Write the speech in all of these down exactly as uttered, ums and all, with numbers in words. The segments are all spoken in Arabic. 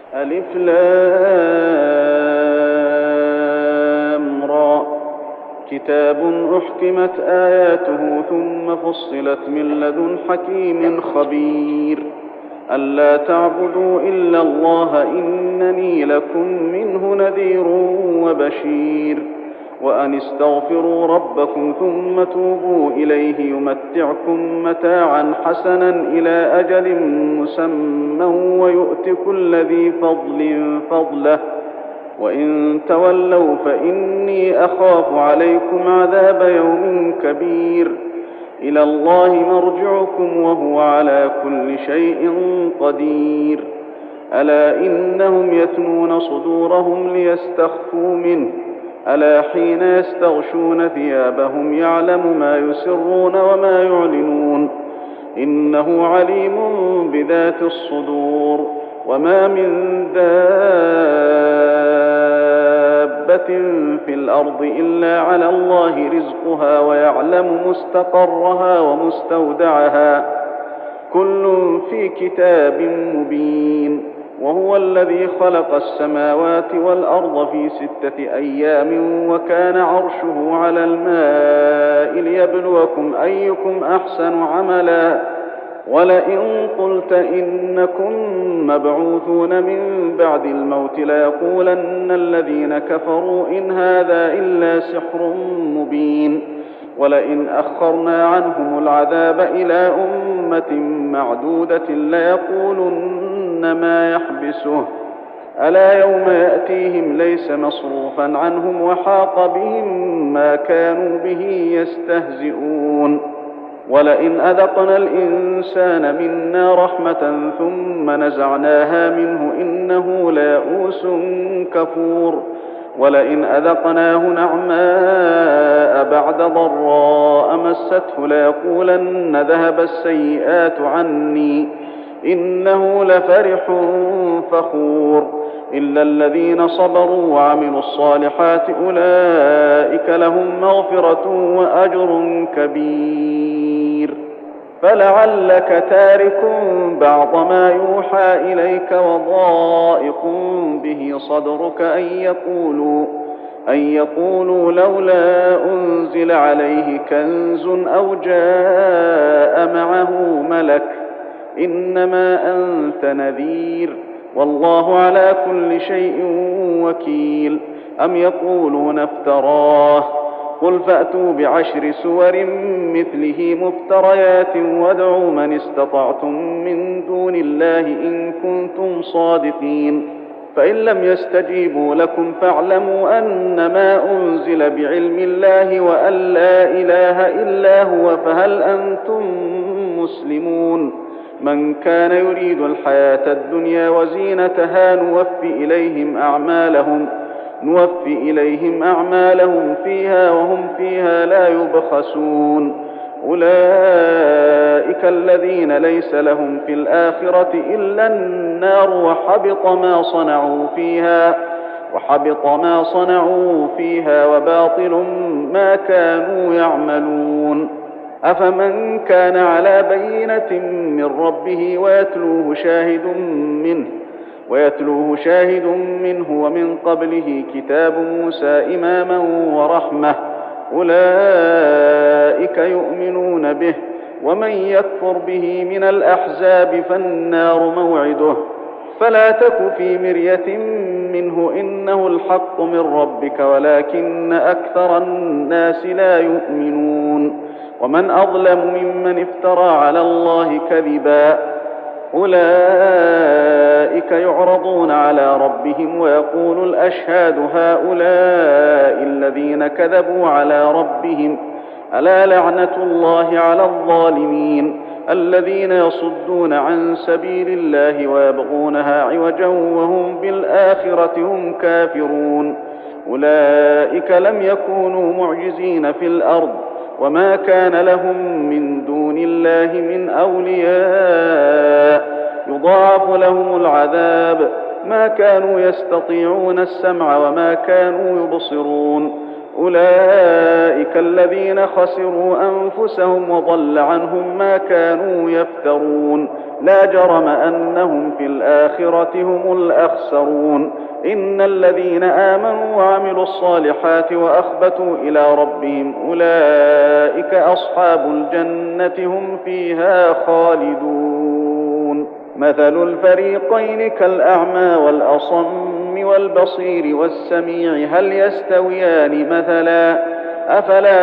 ألف لام را كتاب أحكمت آياته ثم فصلت من لدن حكيم خبير ألا تعبدوا إلا الله إنني لكم منه نذير وبشير وأن استغفروا ربكم ثم توبوا إليه يمتعكم متاعا حسنا إلى أجل مسمى ويؤت كل ذي فضل فضله وإن تولوا فإني أخاف عليكم عذاب يوم كبير إلى الله مرجعكم وهو على كل شيء قدير ألا إنهم يثنون صدورهم ليستخفوا منه ألا حين يستغشون ثيابهم يعلم ما يسرون وما يعلنون إنه عليم بذات الصدور وما من دابة في الأرض إلا على الله رزقها ويعلم مستقرها ومستودعها كل في كتاب مبين وهو الذي خلق السماوات والأرض في ستة أيام وكان عرشه على الماء ليبلوكم أيكم أحسن عملا ولئن قلت إنكم مبعوثون من بعد الموت ليقولن الذين كفروا إن هذا إلا سحر مبين ولئن أخرنا عنهم العذاب إلى أمة معدودة ليقولن ما يحبسه ألا يوم يأتيهم ليس مصروفا عنهم وحاق بهم ما كانوا به يستهزئون ولئن أذقنا الإنسان منا رحمة ثم نزعناها منه إنه ليئوس كفور ولئن أذقناه نعماء بعد ضراء مسته ليقولن ذهب السيئات عني إنه لفرح فخور إلا الذين صبروا وعملوا الصالحات أولئك لهم مغفرة وأجر كبير فلعلك تارك بعض ما يوحى إليك وضائق به صدرك أن يقولوا أن يقولوا لولا أنزل عليه كنز أو جاء معه ملك إنما أنت نذير والله على كل شيء وكيل أم يقولون افتراه قل فأتوا بعشر سور مثله مفتريات وادعوا من استطعتم من دون الله إن كنتم صادقين فإن لم يستجيبوا لكم فاعلموا أنما أنزل بعلم الله وأن لا إله إلا هو فهل أنتم مسلمون من كان يريد الحياة الدنيا وزينتها نوفي إليهم أعمالهم نوفي إليهم أعمالهم فيها وهم فيها لا يبخسون أولئك الذين ليس لهم في الآخرة إلا النار وحبط ما صنعوا فيها وحبط ما صنعوا فيها وباطل ما كانوا يعملون أفمن كان على بينة من ربه ويتلوه شاهد منه ويتلوه شاهد منه ومن قبله كتاب موسى إماما ورحمة أولئك يؤمنون به ومن يكفر به من الأحزاب فالنار موعده فلا تك في مرية منه إنه الحق من ربك ولكن أكثر الناس لا يؤمنون ومن أظلم ممن افترى على الله كذبا أولئك يعرضون على ربهم ويقول الأشهاد هؤلاء الذين كذبوا على ربهم ألا لعنة الله على الظالمين الذين يصدون عن سبيل الله ويبغونها عوجا وهم بالآخرة هم كافرون أولئك لم يكونوا معجزين في الأرض وما كان لهم من دون الله من أولياء يضاعف لهم العذاب ما كانوا يستطيعون السمع وما كانوا يبصرون أولئك الذين خسروا أنفسهم وضل عنهم ما كانوا يفترون لا جرم أنهم في الآخرة هم الأخسرون إن الذين آمنوا وعملوا الصالحات وأخبتوا إلى ربهم أولئك أصحاب الجنة هم فيها خالدون مثل الفريقين كالأعمى والأصم والبصير والسميع هل يستويان مثلا أفلا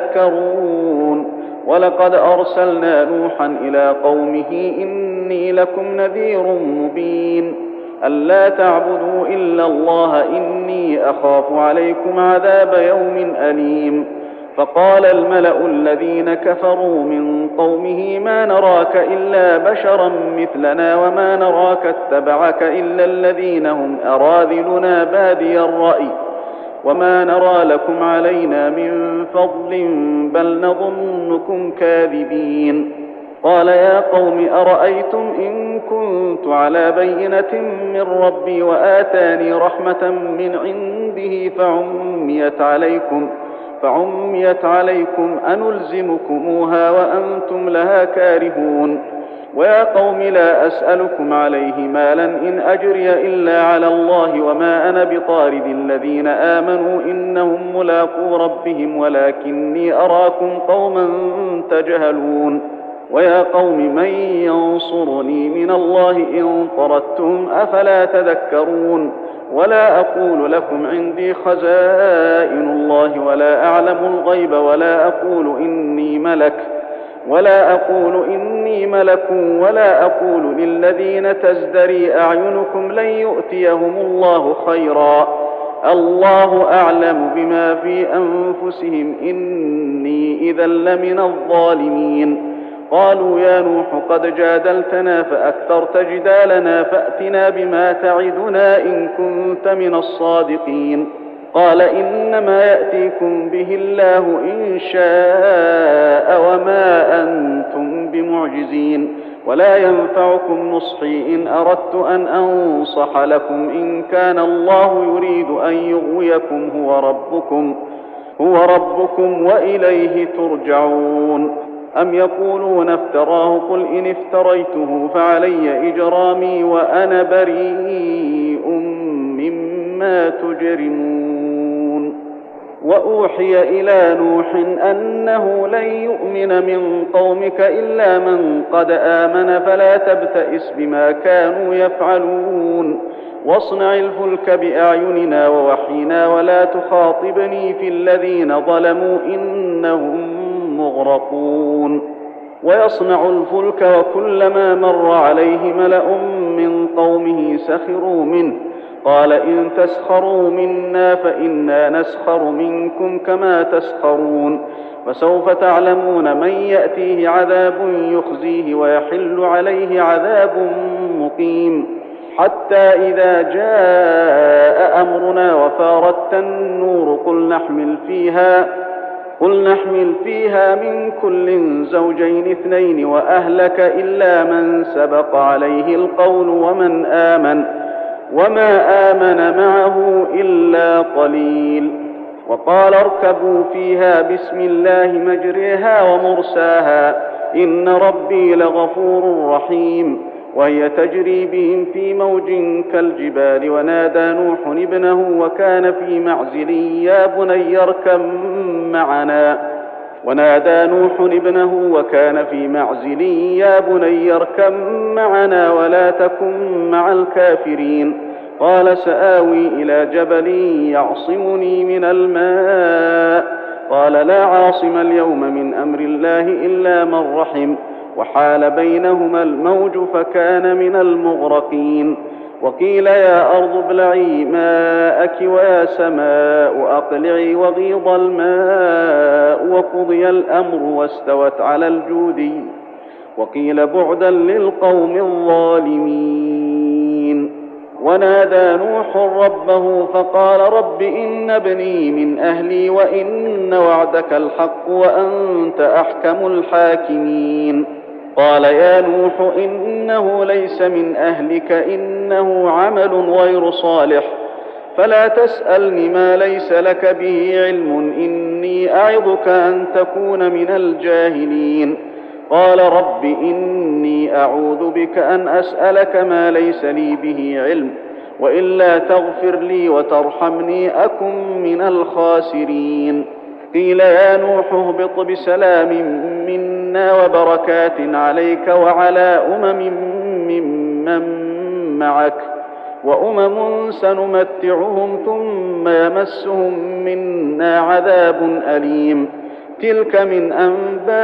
تذكرون ولقد أرسلنا نوحا إلى قومه إني لكم نذير مبين ألا تعبدوا إلا الله إني أخاف عليكم عذاب يوم أليم فقال الملأ الذين كفروا من قومه ما نراك إلا بشرا مثلنا وما نراك اتبعك إلا الذين هم أراذلنا بادي الرأي وما نرى لكم علينا من فضل بل نظنكم كاذبين قال يا قوم أرأيتم إن كنت على بينة من ربي وآتاني رحمة من عنده فعميت عليكم فعميت عليكم أنلزمكموها وأنتم لها كارهون ويا قوم لا أسألكم عليه مالا إن أجري إلا على الله وما أنا بطارد الذين آمنوا إنهم ملاقو ربهم ولكني أراكم قوما تجهلون ويا قوم من ينصرني من الله إن طردتم أفلا تذكرون ولا أقول لكم عندي خزائن الله ولا أعلم الغيب ولا أقول إني ملك ولا أقول إني ملك ولا أقول للذين تزدري أعينكم لن يؤتيهم الله خيرا الله أعلم بما في أنفسهم إني إذا لمن الظالمين قالوا يا نوح قد جادلتنا فأكثرت جدالنا فأتنا بما تعدنا إن كنت من الصادقين قال إنما يأتيكم به الله إن شاء وما أنتم بمعجزين ولا ينفعكم نصحي إن أردت أن أنصح لكم إن كان الله يريد أن يغويكم هو ربكم هو ربكم وإليه ترجعون أم يقولون افتراه قل إن افتريته فعلي إجرامي وأنا بريء مما تجرمون وأوحي إلى نوح أنه لن يؤمن من قومك إلا من قد آمن فلا تبتئس بما كانوا يفعلون واصنع الفلك بأعيننا ووحينا ولا تخاطبني في الذين ظلموا إنهم مغرقون ويصنع الفلك وكلما مر عليه ملأ من قومه سخروا منه قال إن تسخروا منا فإنا نسخر منكم كما تسخرون فسوف تعلمون من يأتيه عذاب يخزيه ويحل عليه عذاب مقيم حتى إذا جاء أمرنا وفارت النور قل نحمل فيها قل نحمل فيها من كل زوجين اثنين وأهلك إلا من سبق عليه القول ومن آمن وما آمن معه إلا قليل وقال اركبوا فيها بسم الله مجريها ومرساها إن ربي لغفور رحيم وهي تجري بهم في موج كالجبال ونادى نوح ابنه وكان في معزل يا بني اركب معنا ونادى نوح ابنه وكان في معزل يا بني اركب معنا ولا تكن مع الكافرين قال سآوي إلى جبل يعصمني من الماء قال لا عاصم اليوم من أمر الله إلا من رحم وحال بينهما الموج فكان من المغرقين وقيل يا أرض ابلعي ماءك ويا سماء أقلعي وغيض الماء وقضي الأمر واستوت على الجودي وقيل بعدا للقوم الظالمين ونادى نوح ربه فقال رب إن ابني من أهلي وإن وعدك الحق وأنت أحكم الحاكمين قال يا نوح إنه ليس من أهلك إنه عمل غير صالح فلا تسألني ما ليس لك به علم، إني أعظك أن تكون من الجاهلين. قال رب إني أعوذ بك أن أسألك ما ليس لي به علم، وإلا تغفر لي وترحمني أكن من الخاسرين. قيل يا نوح اهبط بسلام منا وبركات عليك وعلى أمم ممن معك، وأمم سنمتعهم ثم يمسهم منا عذاب أليم. تلك من أنباء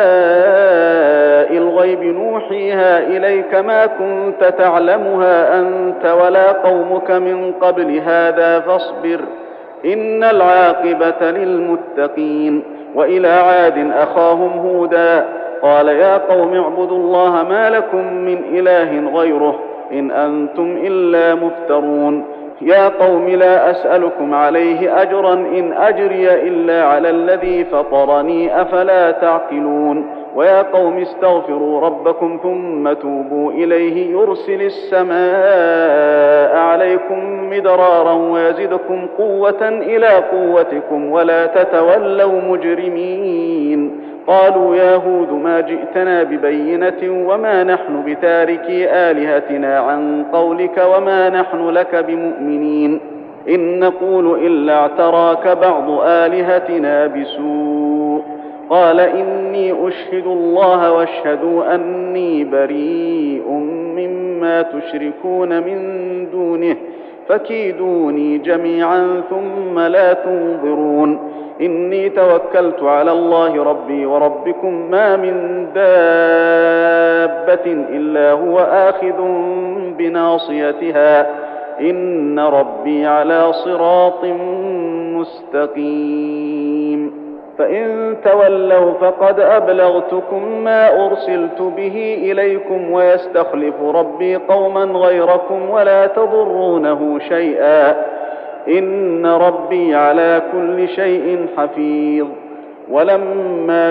الغيب نوحيها إليك، ما كنت تعلمها أنت ولا قومك من قبل هذا، فاصبر إن العاقبة للمتقين. وإلى عاد أخاهم هودا قال يا قوم اعبدوا الله ما لكم من إله غيره إن أنتم إلا مفترون. يا قوم لا أسألكم عليه أجرا إن أجري إلا على الذي فطرني، أفلا تعقلون. ويا قوم استغفروا ربكم ثم توبوا إليه يرسل السماء عليكم مدرارا ويزدكم قوة إلى قوتكم ولا تتولوا مجرمين. قالوا يا هود ما جئتنا ببينة وما نحن بتاركي آلهتنا عن قولك وما نحن لك بمؤمنين، إن نقول إلا اعتراك بعض آلهتنا بسوء. قال إني أشهد الله واشهدوا أني بريء مما تشركون من دونه، فكيدوني جميعا ثم لا تنظرون. إني توكلت على الله ربي وربكم ما من دابة إلا هو آخذ بناصيتها، إن ربي على صراط مستقيم. فإن تولوا فقد أبلغتكم ما أرسلت به إليكم، ويستخلف ربي قوما غيركم ولا تضرونه شيئا، إن ربي على كل شيء حفيظ. ولما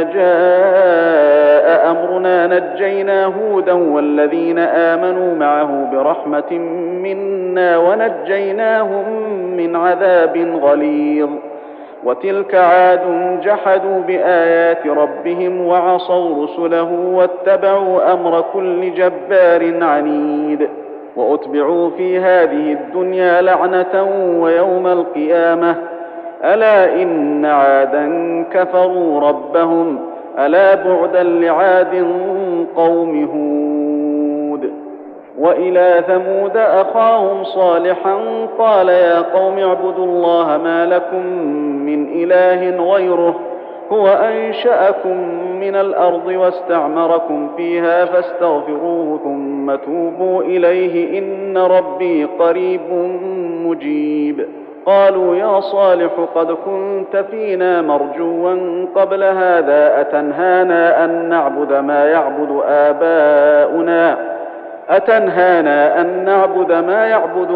جاء أمرنا نجينا هودا والذين آمنوا معه برحمة منا ونجيناهم من عذاب غليظ. وتلك عاد جحدوا بآيات ربهم وعصوا رسله واتبعوا أمر كل جبار عنيد. وأتبعوا في هذه الدنيا لعنة ويوم القيامة، ألا إن عادا كفروا ربهم، ألا بعدا لعاد قوم هود. وإلى ثمود أخاهم صالحا قال يا قوم اعبدوا الله ما لكم من إله غيره، هو أنشأكم من الأرض واستعمركم فيها فاستغفروه ثم توبوا إليه إن ربي قريب مجيب. قالوا يا صالح قد كنت فينا مرجوا قبل هذا، أتنهانا أن نعبد ما يعبد آباؤنا أتنهانا أن نعبد ما يعبد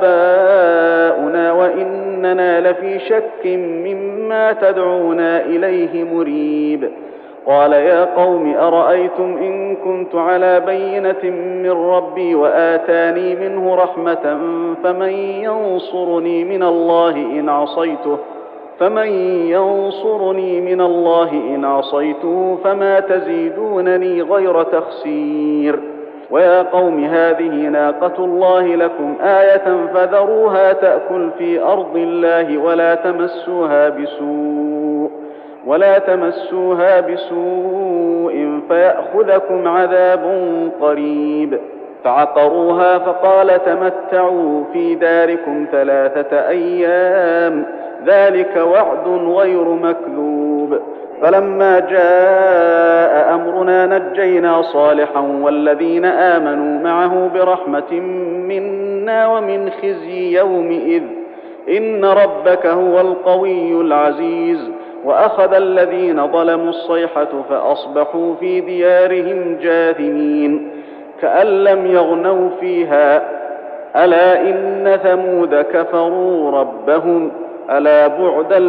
آباؤنا وإننا لفي شك مما تدعونا إليه مريب. قال يا قوم أرأيتم إن كنت على بينة من ربي وآتاني منه رحمة فمن ينصرني من الله إن عصيته فمن ينصرني من الله إن عصيته فما تزيدونني غير تخسير. ويا قوم هذه ناقة الله لكم آية فذروها تأكل في أرض الله ولا تمسوها بسوء ولا تمسوها بسوء فيأخذكم عذاب قريب. فعقروها فقال تمتعوا في داركم ثلاثة أيام ذلك وعد غير مكذوب. فلما جاء أمرنا نجينا صالحا والذين آمنوا معه برحمة منا ومن خزي يومئذ إن ربك هو القوي العزيز. وأخذ الذين ظلموا الصيحة فأصبحوا في ديارهم جاثمين كأن لم يغنوا فيها، ألا إن ثمود كفروا ربهم، ألا بعدا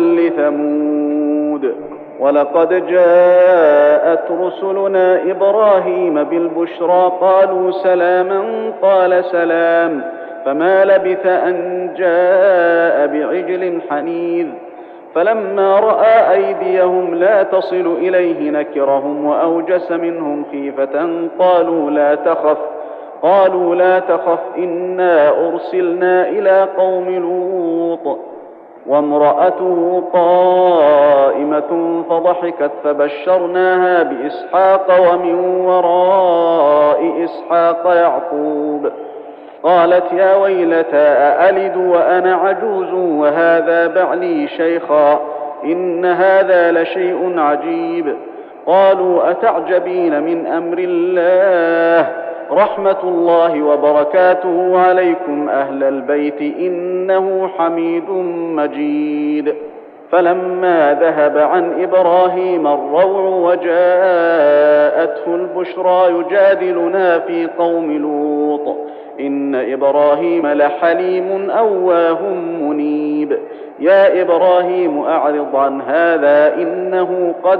لثمود. ولقد جاءت رسلنا إبراهيم بالبشرى قالوا سلاما قال سلام فما لبث أن جاء بعجل حنيذ. فلما رأى أيديهم لا تصل إليه نكرهم وأوجس منهم خيفة قالوا لا تخف قالوا لا تخف إنا أرسلنا إلى قوم لوط وامرأته قائمة فضحكت فبشرناها بإسحاق ومن وراء إسحاق يعقوب. قالت يا ويلتى أألد وأنا عجوز وهذا بعلي شيخا إن هذا لشيء عجيب. قالوا أتعجبين من أمر الله رحمة الله وبركاته عليكم أهل البيت إنه حميد مجيد. فلما ذهب عن إبراهيم الروع وجاءته البشرى يجادلنا في قوم لوط إن إبراهيم لحليم أواه منيب. يا إبراهيم أعرض عن هذا إنه قد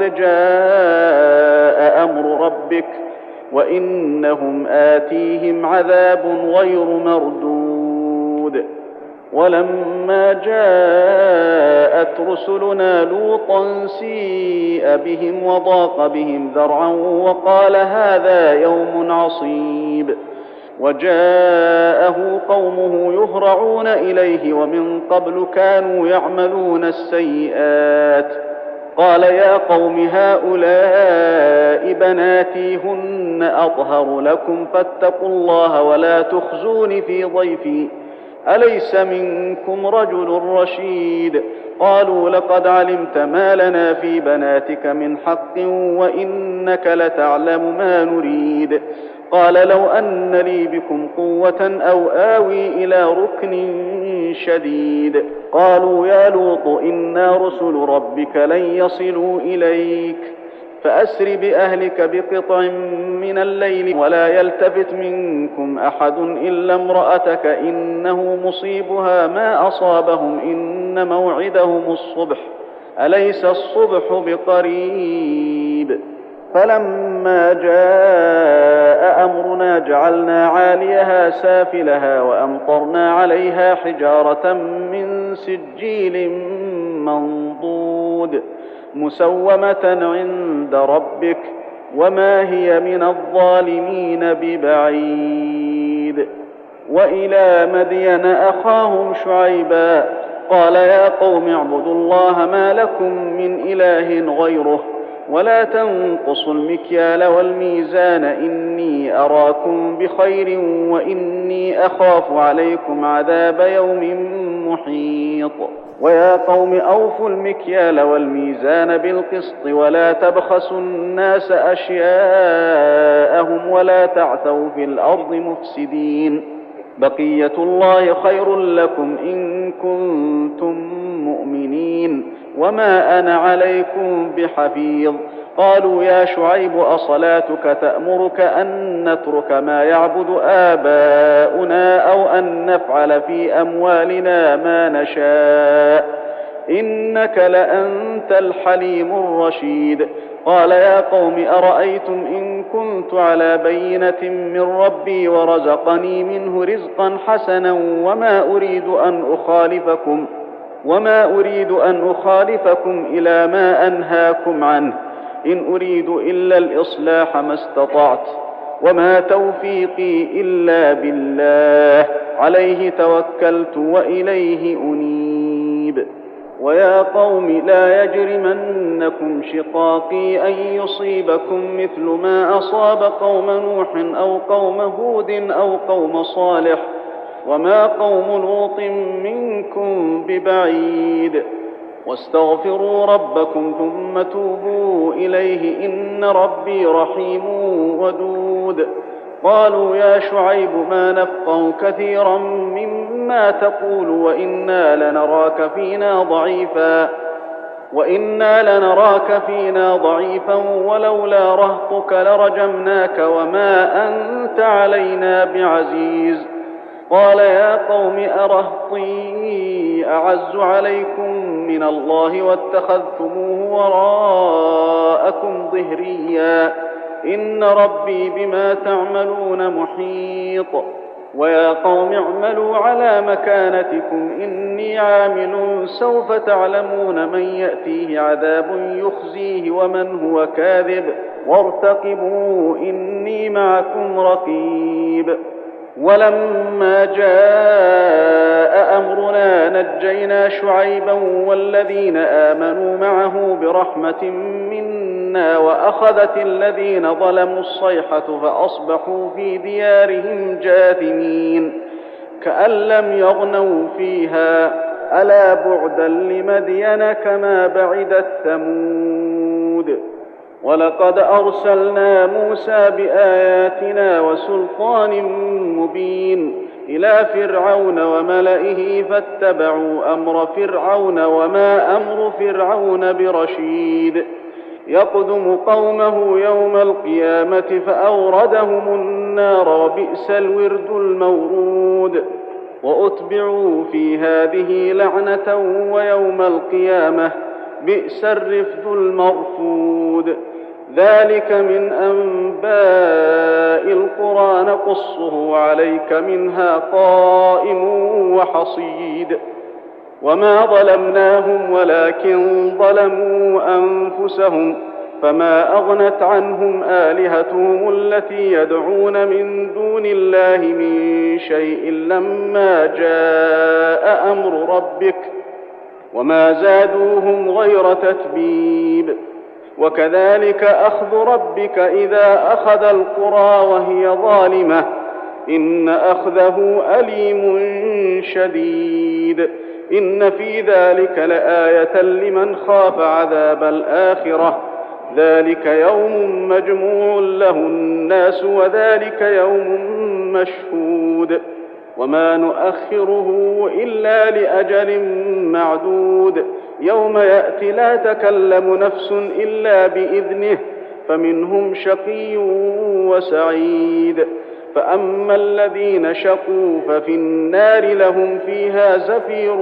جاء أمر ربك وإنهم آتيهم عذاب غير مردود. ولما جاءت رسلنا لوطا سيء بهم وضاق بهم ذرعا وقال هذا يوم عصيب. وجاءه قومه يهرعون إليه ومن قبل كانوا يعملون السيئات. قال يا قوم هؤلاء بناتي هن أطهر لكم فاتقوا الله ولا تخزون في ضيفي أليس منكم رجل رشيد. قالوا لقد علمت ما لنا في بناتك من حق وإنك لتعلم ما نريد. قال لو أن لي بكم قوة أو آوي إلى ركن شديد. قالوا يا لوط إنا رسل ربك لن يصلوا إليك فأسر بأهلك بقطع من الليل ولا يلتفت منكم أحد إلا امرأتك إنه مصيبها ما أصابهم إن موعدهم الصبح أليس الصبح بقريب. فلما جاء أمرنا جعلنا عاليها سافلها وأمطرنا عليها حجارة من سجيل منضود مسومة عند ربك وما هي من الظالمين ببعيد. وإلى مدين أخاهم شعيبا قال يا قوم اعبدوا الله ما لكم من إله غيره ولا تنقصوا المكيال والميزان إني أراكم بخير وإني أخاف عليكم عذاب يوم محيط. ويا قوم أوفوا المكيال والميزان بالقسط ولا تبخسوا الناس أشياءهم ولا تعثوا في الأرض مفسدين بقية الله خير لكم إن كنتم مؤمنين وما أنا عليكم بحفيظ. قالوا يا شعيب أصلاتك تأمرك أن نترك ما يعبد آباؤنا أو أن نفعل في أموالنا ما نشاء إنك لأنت الحليم الرشيد. قال يا قوم أرأيتم إن كنت على بينة من ربي ورزقني منه رزقا حسنا وما أريد أن أخالفكم وما أريد أن أخالفكم إلى ما أنهاكم عنه إن أريد إلا الإصلاح ما استطعت وما توفيقي إلا بالله عليه توكلت وإليه أنيب. ويا قوم لا يجرمنكم شقاقي أن يصيبكم مثل ما أصاب قوم نوح أو قوم هود أو قوم صالح وما قوم لوط منكم ببعيد. واستغفروا ربكم ثم توبوا إليه إن ربي رحيم ودود. قالوا يا شعيب ما نفقه كثيرا مما تقول وإنا لنراك فينا ضعيفا وإنا لنراك فينا ضعيفا ولولا رهطك لرجمناك وما أنت علينا بعزيز. قال يا قوم أرهطي أعز عليكم من الله واتخذتموه وراءكم ظهريا إن ربي بما تعملون محيط. ويا قوم اعملوا على مكانتكم إني عامل سوف تعلمون من يأتيه عذاب يخزيه ومن هو كاذب وارتقبوا إني معكم رقيب. ولما جاء أمرنا نجينا شعيبا والذين آمنوا معه برحمة منا وأخذت الذين ظلموا الصيحة فأصبحوا في ديارهم جاثمين كأن لم يغنوا فيها ألا بعدا لمدين كما بعدت ثمود. ولقد أرسلنا موسى بآياتنا وسلطان مبين إلى فرعون وملئه فاتبعوا أمر فرعون وما أمر فرعون برشيد يقدم قومه يوم القيامة فأوردهم النار وبئس الورد المورود. وأتبعوا في هذه لعنة ويوم القيامة بئس الرفد المرفود. ذلك من أنباء القرى نقصه عليك منها قائم وحصيد. وما ظلمناهم ولكن ظلموا أنفسهم فما أغنت عنهم آلهتهم التي يدعون من دون الله من شيء لما جاء أمر ربك وما زادوهم غير تتبيب. وكذلك أخذ ربك إذا أخذ القرى وهي ظالمة إن أخذه أليم شديد. إن في ذلك لآية لمن خاف عذاب الآخرة ذلك يوم مجموع له الناس وذلك يوم مشهود. وما نؤخره إلا لأجل معدود يوم يأتي لا تكلم نفس إلا بإذنه فمنهم شقي وسعيد. فأما الذين شقوا ففي النار لهم فيها زفير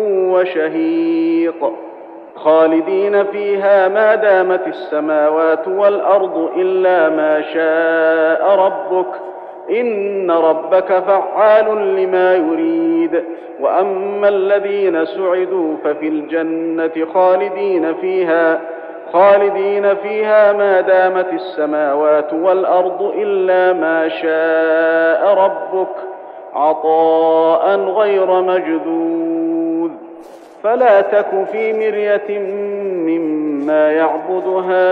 وشهيق خالدين فيها ما دامت السماوات والأرض إلا ما شاء ربك إن ربك فعال لما يريد. وأما الذين سعدوا ففي الجنة خالدين فيها خالدين فيها ما دامت السماوات والأرض إلا ما شاء ربك عطاء غير مجذوذ. فلا تك في مرية مما يعبد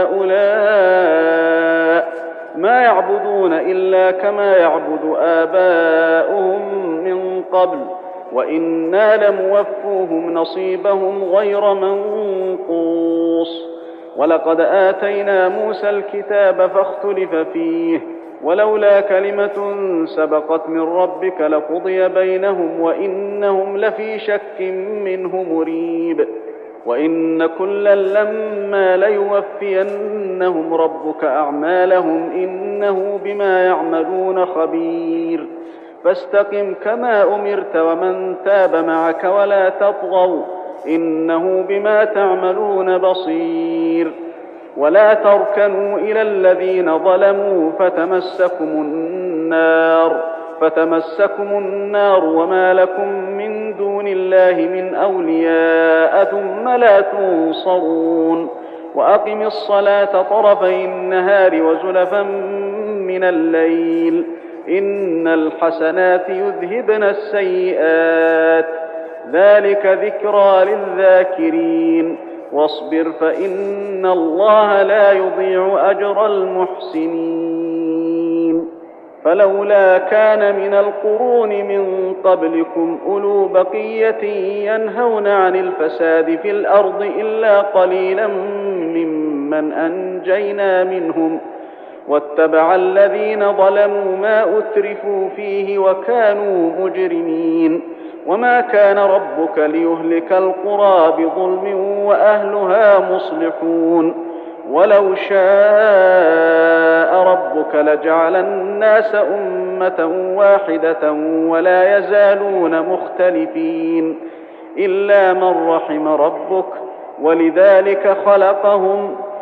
هؤلاء ما يعبدون إلا كما يعبد آباؤهم من قبل وإنا لموفوهم نصيبهم غير منقوص. ولقد آتينا موسى الكتاب فاختلف فيه ولولا كلمة سبقت من ربك لقضي بينهم وإنهم لفي شك منه مريب. وإن كلا لما ليوفينهم ربك أعمالهم إنه بما يعملون خبير. فاستقم كما أمرت ومن تاب معك ولا تطغوا إنه بما تعملون بصير. ولا تركنوا إلى الذين ظلموا فتمسكم النار فتمسكم النار وما لكم من دون الله من أولياء ثم لا تنصرون. وأقم الصلاة طرفي النهار وزلفا من الليل إن الحسنات يذهبن السيئات ذلك ذكرى للذاكرين. واصبر فإن الله لا يضيع أجر المحسنين. فلولا كان من القرون من قبلكم أولو بقية ينهون عن الفساد في الأرض إلا قليلا ممن أنجينا منهم واتبع الذين ظلموا ما أترفوا فيه وكانوا مجرمين. وما كان ربك ليهلك القرى بظلم وأهلها مصلحون. ولو شاء ربك لجعل الناس أمة واحدة ولا يزالون مختلفين إلا من رحم ربك ولذلك خلقهم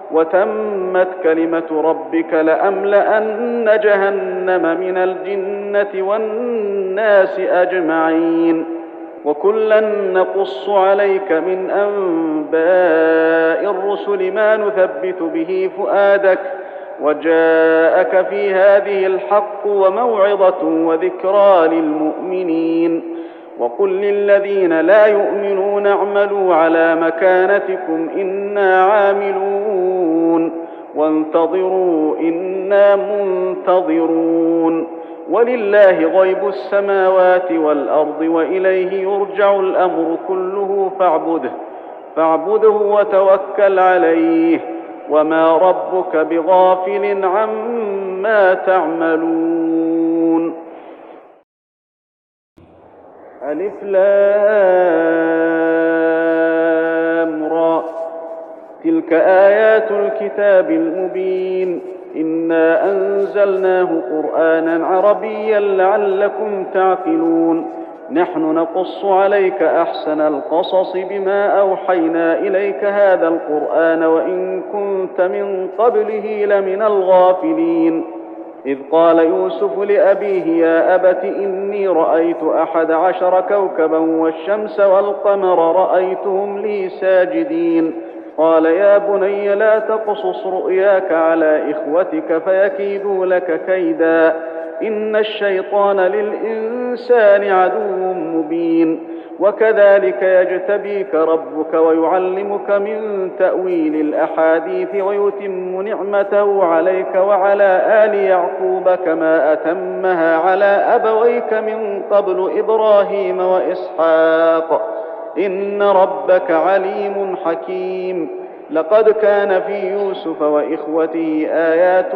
وتمت كلمة ربك لأملأن جهنم من الجنة والناس أجمعين. وكلا نقص عليك من أنباء الرسل ما نثبت به فؤادك، وجاءك في هذه الحق وموعظة وذكرى للمؤمنين. وقل للذين لا يؤمنون اعملوا على مكانتكم إنا عاملون وانتظروا إنا منتظرون. ولله غيب السماوات والأرض وإليه يرجع الأمر كله فاعبده فاعبده وتوكل عليه وما ربك بغافل عما تعملون. ألف لام را تلك آيات الكتاب المبين إنا أنزلناه قرآنا عربيا لعلكم تعقلون. نحن نقص عليك أحسن القصص بما أوحينا إليك هذا القرآن وإن كنت من قبله لمن الغافلين. إذ قال يوسف لأبيه يا أبت إني رأيت أحد عشر كوكبا والشمس والقمر رأيتهم لي ساجدين. قال يا بني لا تقصص رؤياك على إخوتك فيكيدوا لك كيدا إن الشيطان للإنسان عدو مبين. وكذلك يجتبيك ربك ويعلمك من تأويل الأحاديث ويتم نعمته عليك وعلى آل يعقوب كما أتمها على أبويك من قبل إبراهيم وإسحاق إن ربك عليم حكيم. لقد كان في يوسف وإخوته آيات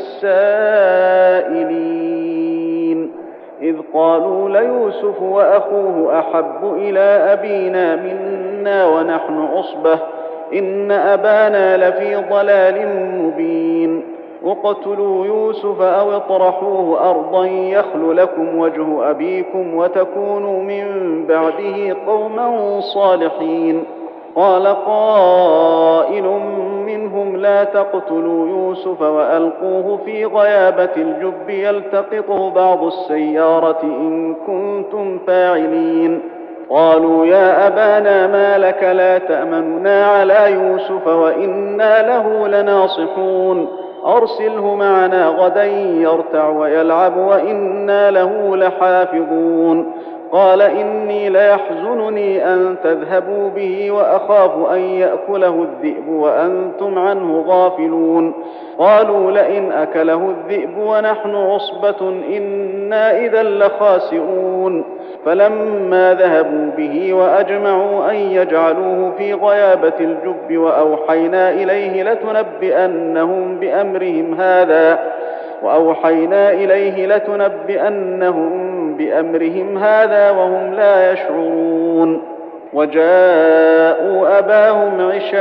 للسائلين إذ قالوا ليوسف وأخوه أحب إلى أبينا منا ونحن عصبة إن أبانا لفي ضلال مبين. اقتلوا يوسف أو اطرحوه أرضا يخل لكم وجه أبيكم وتكونوا من بعده قوما صالحين. قال قائل منهم لا تقتلوا يوسف وألقوه في غيابة الجب يلتقطه بعض السيارة إن كنتم فاعلين. قالوا يا أبانا ما لك لا تأمننا على يوسف وإنا له لناصحون أرسله معنا غدا يرتع ويلعب وإنا له لحافظون. قال إني ليحزنني أن تذهبوا به وأخاف أن يأكله الذئب وأنتم عنه غافلون. قالوا لئن أكله الذئب ونحن عصبة إنا إذا لخاسئون. فلما ذهبوا به وأجمعوا أن يجعلوه في غيابة الجب وأوحينا إليه لتنبئنهم بأمرهم هذا وأوحينا إليه لتنبئنهم بأمرهم هذا وهم لا يشعرون. وجاءوا أباهم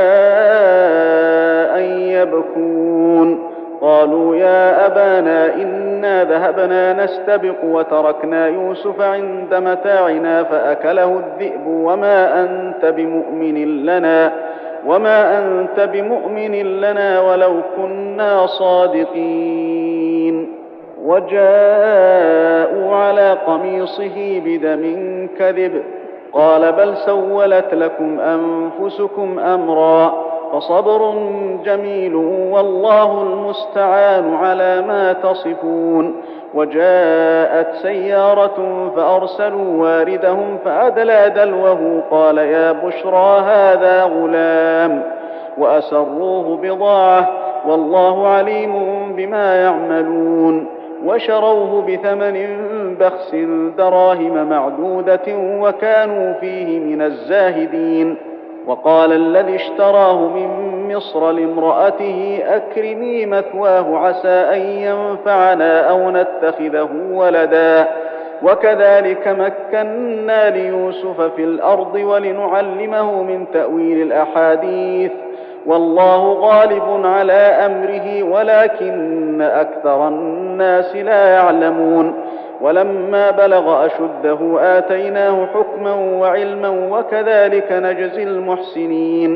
عشاء يبكون. قالوا يا أبانا إنا ذهبنا نستبق وتركنا يوسف عند متاعنا فأكله الذئب وما أنت بمؤمن لنا وما أنت بمؤمن لنا ولو كنا صادقين. وجاءوا على قميصه بدم كذب قال بل سولت لكم أنفسكم أمرا فصبر جميل والله المستعان على ما تصفون. وجاءت سيارة فأرسلوا واردهم فأدلى دلوه قال يا بشرى هذا غلام وأسروه بضاعة والله عليم بما يعملون. وشروه بثمن بخس دراهم معدودة وكانوا فيه من الزاهدين. وقال الذي اشتراه من مصر لامرأته أكرمي مثواه عسى أن ينفعنا أو نتخذه ولدا وكذلك مكنا ليوسف في الأرض ولنعلمه من تأويل الأحاديث والله غالب على أمره ولكن أكثر الناس لا يعلمون. ولما بلغ أشده آتيناه حكما وعلما وكذلك نجزي المحسنين.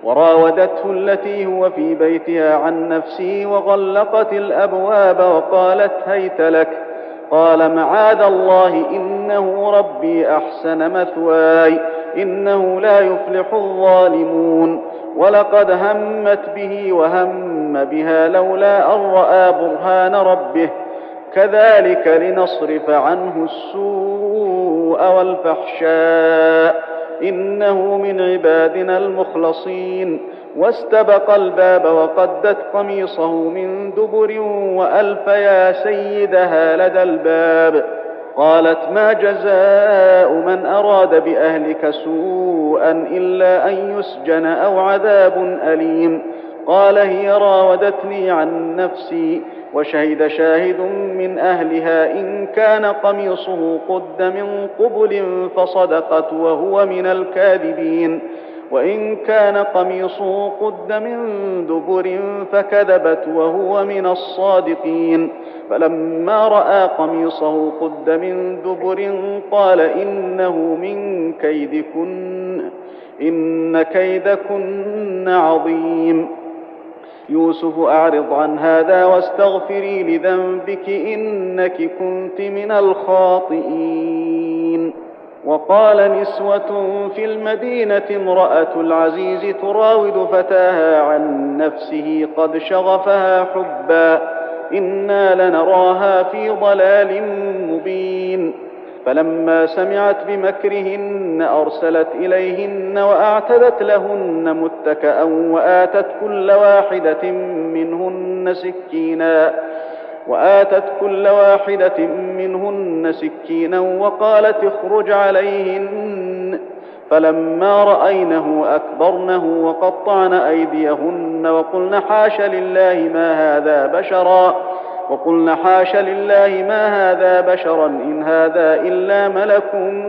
وراودته التي هو في بيتها عن نفسه وغلقت الأبواب وقالت هيت لك. قال معاذ الله إنه ربي أحسن مثواي إنه لا يفلح الظالمون. ولقد همت به وهم بها لولا أن رأى برهان ربه كذلك لنصرف عنه السوء والفحشاء إنه من عبادنا المخلصين. واستبق الباب وقدت قميصه من دبر وألف يا سيدها لدى الباب. قالت ما جزاء من أراد بأهلك سوءا إلا أن يسجن أو عذاب أليم. قال هي راودتني عن نفسي وشهد شاهد من أهلها إن كان قميصه قد من قبل فصدقت وهو من الكاذبين وإن كان قميصه قد من دبر فكذبت وهو من الصادقين. فلما رأى قميصه قد من دبر قال إنه من كيدكن إن كيدكن عظيم. يوسف أعرض عن هذا واستغفري لذنبك إنك كنت من الخاطئين. وقال نسوة في المدينة امرأة العزيز تراود فتاها عن نفسه قد شغفها حبا إنا لنراها في ضلال مبين. فلما سمعت بمكرهن أرسلت إليهن وأعتدت لهن متكأ وآتت كل واحدة منهن سكينا وآتت كل واحدة منهن سكينا وقالت اخرج عليهن. فلما رأينه أكبرنه وقطعن أيديهن وقلن حاش لله ما هذا بشرا وقلن حاش لله ما هذا بشرا إن هذا إلا ملك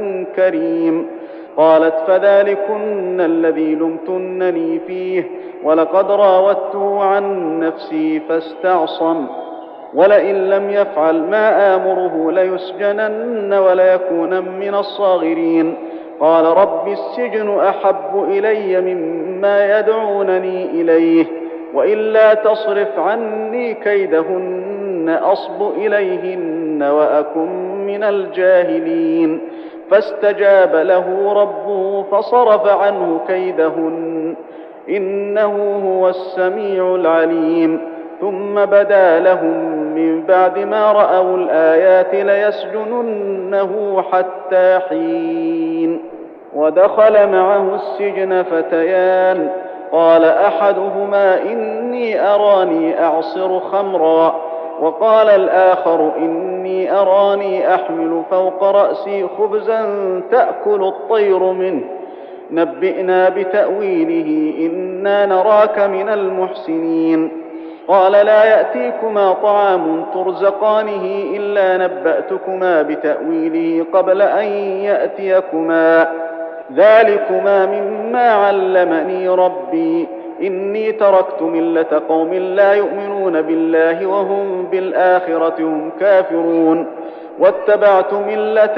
كريم. قالت فذلكن الذي لمتنني فيه ولقد راودته عن نفسي فاستعصم ولئن لم يفعل ما آمره ليسجنن وليكون من الصاغرين. قال رب السجن أحب إلي مما يدعونني إليه وإلا تصرف عني كيدهن أصب إليهن وأكن من الجاهلين. فاستجاب له ربه فصرف عنه كيدهن إنه هو السميع العليم. ثم بدا لهم من بعد ما رأوا الآيات ليسجننه حتى حين. ودخل معه السجن فتيان قال أحدهما إني أراني أعصر خمرا وقال الآخر إني أراني أحمل فوق رأسي خبزا تأكل الطير منه نبئنا بتأويله إنا نراك من المحسنين. قال لا يأتيكما طعام ترزقانه إلا نبأتكما بتأويله قبل أن يأتيكما ذلكما مما علمني ربي إني تركت ملة قوم لا يؤمنون بالله وهم بالآخرة هم كافرون واتبعت ملة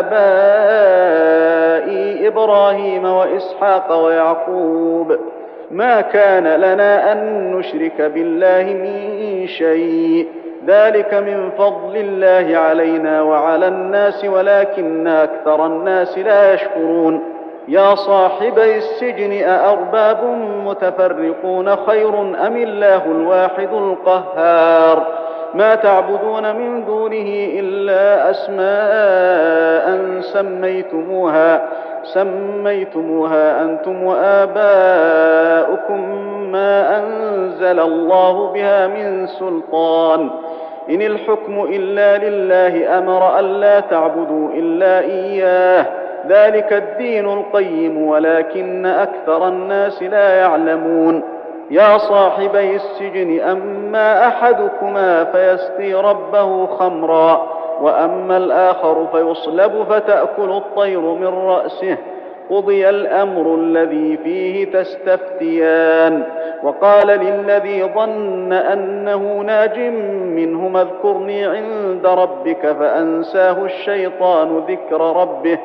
آبائي إبراهيم وإسحاق ويعقوب ما كان لنا أن نشرك بالله من شيء ذلك من فضل الله علينا وعلى الناس ولكن أكثر الناس لا يشكرون. يا صاحبي السجن أأرباب متفرقون خير أم الله الواحد القهار ما تعبدون من دونه إلا أسماء سميتموها سميتموها أنتم وآباؤكم ما أنزل الله بها من سلطان إن الحكم إلا لله أمر ألا تعبدوا إلا إياه ذلك الدين القيم ولكن أكثر الناس لا يعلمون. يا صاحبي السجن أما أحدكما فيسقي ربه خمرا وأما الآخر فيصلب فتأكل الطير من رأسه قضي الأمر الذي فيه تستفتيان. وقال للذي ظن أنه ناج منهما اذكرني عند ربك فأنساه الشيطان ذكر ربه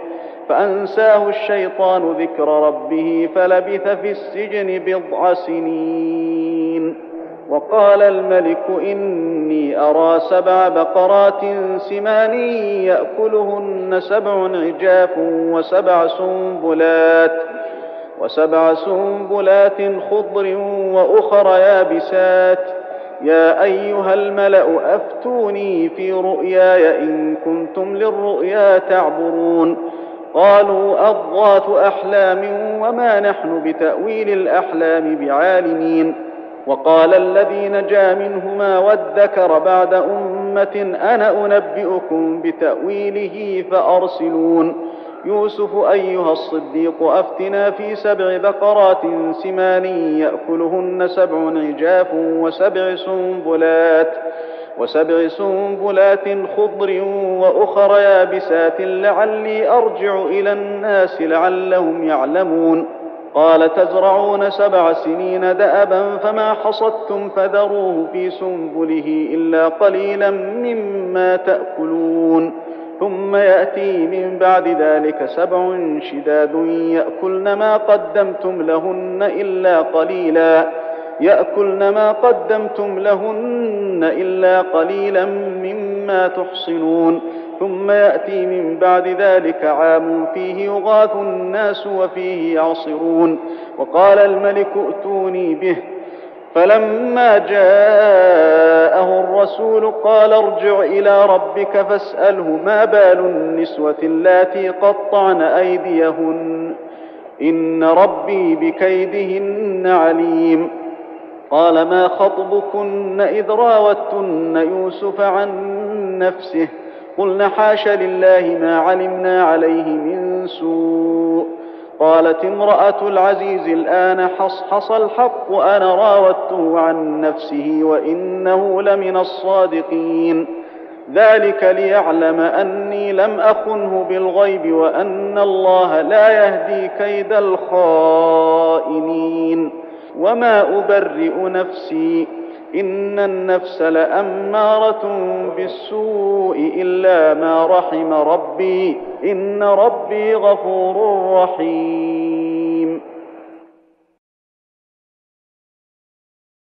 فأنساه الشيطان ذكر ربه فلبث في السجن بضع سنين. وقال الملك إني أرى سبع بقرات سمان يأكلهن سبع عجاف وسبع سنبلات وسبع سنبلات خضر وأخر يابسات يا أيها الملأ أفتوني في رؤياي إن كنتم للرؤيا تعبرون. قالوا أضغاث أحلام وما نحن بتأويل الأحلام بعالمين. وقال الذي نجا منهما وادكر بعد أمة أنا أنبئكم بتأويله فأرسلون. يوسف أيها الصديق أفتنا في سبع بقرات سمان يأكلهن سبع عجاف وسبع سنبلات وسبع سنبلات خضر وأخر يابسات لعلي أرجع إلى الناس لعلهم يعلمون. قال تزرعون سبع سنين دأبا فما حصدتم فذروه في سنبله إلا قليلا مما تأكلون. ثم يأتي من بعد ذلك سبع شداد يأكلن ما قدمتم لهن إلا قليلا يأكلن ما قدمتم لهن إلا قليلا مما تحصنون. ثم يأتي من بعد ذلك عام فيه يغاث الناس وفيه يعصرون. وقال الملك ائتوني به. فلما جاءه الرسول قال ارجع إلى ربك فاسأله ما بال النسوة اللاتي قطعن أيديهن إن ربي بكيدهن عليم. قال ما خطبكن إذ راوتن يوسف عن نفسه قلن حاش لله ما علمنا عليه من سوء. قالت امرأة العزيز الآن حصحص الحق أنا راودته عن نفسه وإنه لمن الصادقين. ذلك ليعلم أني لم أخنه بالغيب وأن الله لا يهدي كيد الخائنين. وما أبرئ نفسي إن النفس لأمارة بالسوء إلا ما رحم ربي إن ربي غفور رحيم.